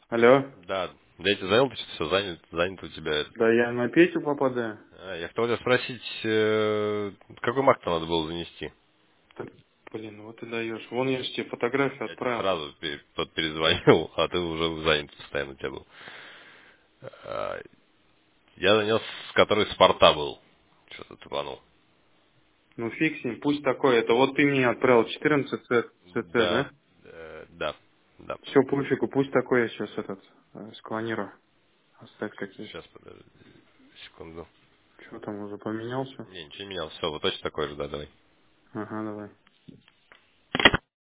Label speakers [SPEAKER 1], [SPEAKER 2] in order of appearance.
[SPEAKER 1] Алло.
[SPEAKER 2] Да, я тебя звонил, ты что-то все занят у тебя.
[SPEAKER 1] Да я на Петю попадаю.
[SPEAKER 2] Я хотел тебя спросить, какой маг там надо было занести?
[SPEAKER 1] Так, блин, вот ты даешь. Вон я же тебе фотографию
[SPEAKER 2] Я тебе
[SPEAKER 1] отправил.
[SPEAKER 2] сразу перезвонил, а ты уже занят постоянно у тебя был. А, Я занес, с которой Спарта был. Что-то тупанул.
[SPEAKER 1] Ну фиг с ним, пусть такой. Это вот ты мне отправил 14 ЦЦ,
[SPEAKER 2] Да,
[SPEAKER 1] да?
[SPEAKER 2] да, да.
[SPEAKER 1] Все, пофигу, пусть такой я сейчас склонирую. Оставь как есть.
[SPEAKER 2] Сейчас, подожди, секунду.
[SPEAKER 1] Что там уже поменялся?
[SPEAKER 2] Не, ничего не менял. Все, вот точно такой же, да, давай.
[SPEAKER 1] Ага, давай.